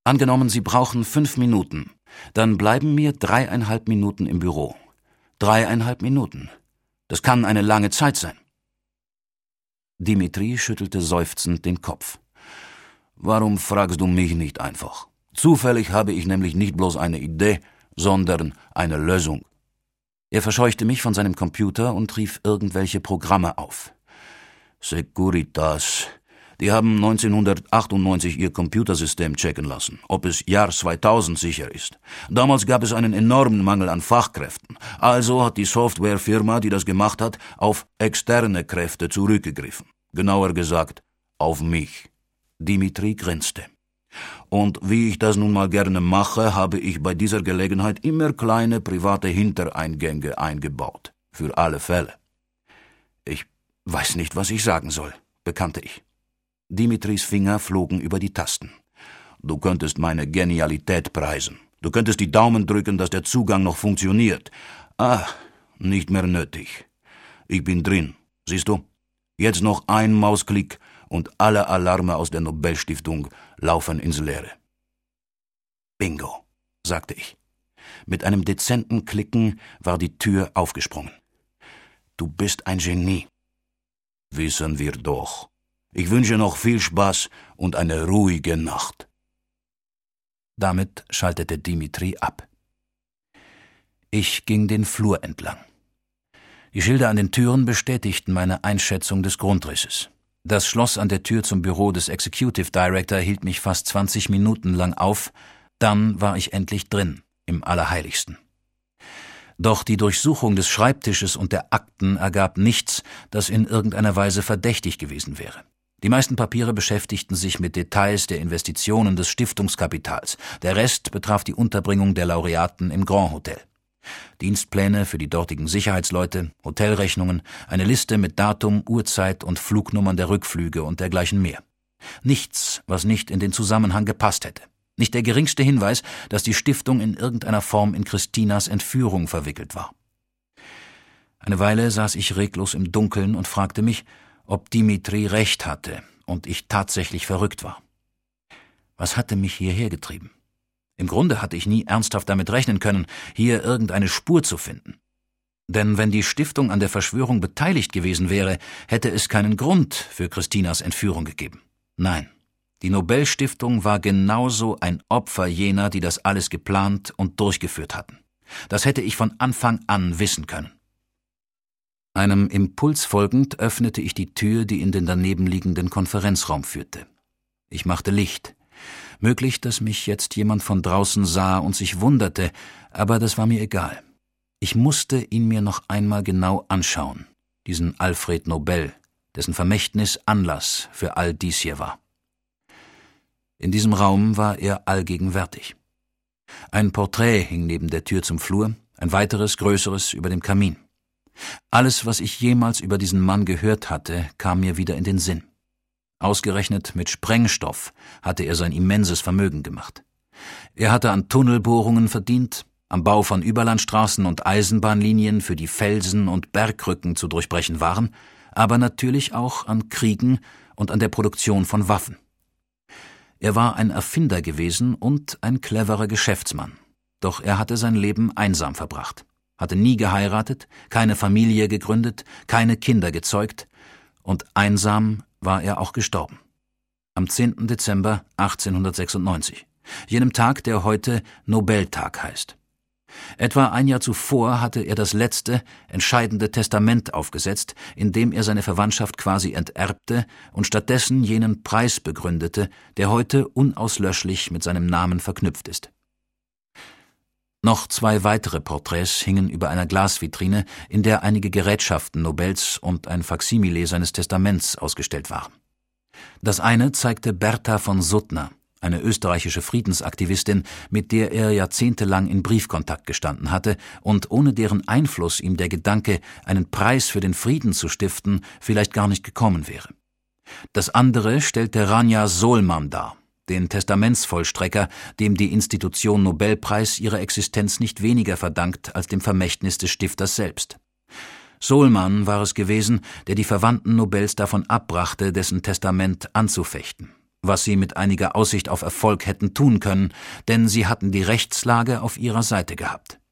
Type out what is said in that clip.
Angenommen, Sie brauchen 5 Minuten. Dann bleiben mir 3,5 Minuten im Büro. 3,5 Minuten. Das kann eine lange Zeit sein. Dimitri schüttelte seufzend den Kopf. Warum fragst du mich nicht einfach? Zufällig habe ich nämlich nicht bloß eine Idee, sondern eine Lösung. Er verscheuchte mich von seinem Computer und rief irgendwelche Programme auf. Securitas. Die haben 1998 ihr Computersystem checken lassen, ob es Jahr 2000 sicher ist. Damals gab es einen enormen Mangel an Fachkräften. Also hat die Softwarefirma, die das gemacht hat, auf externe Kräfte zurückgegriffen. Genauer gesagt, auf mich. Dimitri grinste. Und wie ich das nun mal gerne mache, habe ich bei dieser Gelegenheit immer kleine private Hintereingänge eingebaut. Für alle Fälle. Ich weiß nicht, was ich sagen soll, bekannte ich. Dimitris Finger flogen über die Tasten. Du könntest meine Genialität preisen. Du könntest die Daumen drücken, dass der Zugang noch funktioniert. Nicht mehr nötig. Ich bin drin, siehst du? Jetzt noch ein Mausklick und alle Alarme aus der Nobelstiftung laufen ins Leere. Bingo, sagte ich. Mit einem dezenten Klicken war die Tür aufgesprungen. Du bist ein Genie. Wissen wir doch. Ich wünsche noch viel Spaß und eine ruhige Nacht. Damit schaltete Dimitri ab. Ich ging den Flur entlang. Die Schilder an den Türen bestätigten meine Einschätzung des Grundrisses. Das Schloss an der Tür zum Büro des Executive Director hielt mich fast 20 Minuten lang auf, dann war ich endlich drin, im Allerheiligsten. Doch die Durchsuchung des Schreibtisches und der Akten ergab nichts, das in irgendeiner Weise verdächtig gewesen wäre. Die meisten Papiere beschäftigten sich mit Details der Investitionen des Stiftungskapitals. Der Rest betraf die Unterbringung der Laureaten im Grand Hotel. Dienstpläne für die dortigen Sicherheitsleute, Hotelrechnungen, eine Liste mit Datum, Uhrzeit und Flugnummern der Rückflüge und dergleichen mehr. Nichts, was nicht in den Zusammenhang gepasst hätte. Nicht der geringste Hinweis, dass die Stiftung in irgendeiner Form in Christinas Entführung verwickelt war. Eine Weile saß ich reglos im Dunkeln und fragte mich, ob Dimitri recht hatte und ich tatsächlich verrückt war. Was hatte mich hierher getrieben? Im Grunde hatte ich nie ernsthaft damit rechnen können, hier irgendeine Spur zu finden. Denn wenn die Stiftung an der Verschwörung beteiligt gewesen wäre, hätte es keinen Grund für Christinas Entführung gegeben. Nein, die Nobelstiftung war genauso ein Opfer jener, die das alles geplant und durchgeführt hatten. Das hätte ich von Anfang an wissen können. Einem Impuls folgend öffnete ich die Tür, die in den daneben liegenden Konferenzraum führte. Ich machte Licht. Möglich, dass mich jetzt jemand von draußen sah und sich wunderte, aber das war mir egal. Ich musste ihn mir noch einmal genau anschauen, diesen Alfred Nobel, dessen Vermächtnis Anlass für all dies hier war. In diesem Raum war er allgegenwärtig. Ein Porträt hing neben der Tür zum Flur, ein weiteres, größeres über dem Kamin. Alles, was ich jemals über diesen Mann gehört hatte, kam mir wieder in den Sinn. Ausgerechnet mit Sprengstoff hatte er sein immenses Vermögen gemacht. Er hatte an Tunnelbohrungen verdient, am Bau von Überlandstraßen und Eisenbahnlinien für die Felsen und Bergrücken zu durchbrechen waren, aber natürlich auch an Kriegen und an der Produktion von Waffen. Er war ein Erfinder gewesen und ein cleverer Geschäftsmann. Doch er hatte sein Leben einsam verbracht, hatte nie geheiratet, keine Familie gegründet, keine Kinder gezeugt und einsam war er auch gestorben. Am 10. Dezember 1896, jenem Tag, der heute Nobeltag heißt. Etwa ein Jahr zuvor hatte er das letzte, entscheidende Testament aufgesetzt, in dem er seine Verwandtschaft quasi enterbte und stattdessen jenen Preis begründete, der heute unauslöschlich mit seinem Namen verknüpft ist. Noch 2 weitere Porträts hingen über einer Glasvitrine, in der einige Gerätschaften Nobels und ein Faksimile seines Testaments ausgestellt waren. Das eine zeigte Bertha von Suttner, eine österreichische Friedensaktivistin, mit der er jahrzehntelang in Briefkontakt gestanden hatte und ohne deren Einfluss ihm der Gedanke, einen Preis für den Frieden zu stiften, vielleicht gar nicht gekommen wäre. Das andere stellte Rania Solman dar, den Testamentsvollstrecker, dem die Institution Nobelpreis ihre Existenz nicht weniger verdankt als dem Vermächtnis des Stifters selbst. Solman war es gewesen, der die Verwandten Nobels davon abbrachte, dessen Testament anzufechten. was sie mit einiger Aussicht auf Erfolg hätten tun können, denn sie hatten die Rechtslage auf ihrer Seite gehabt.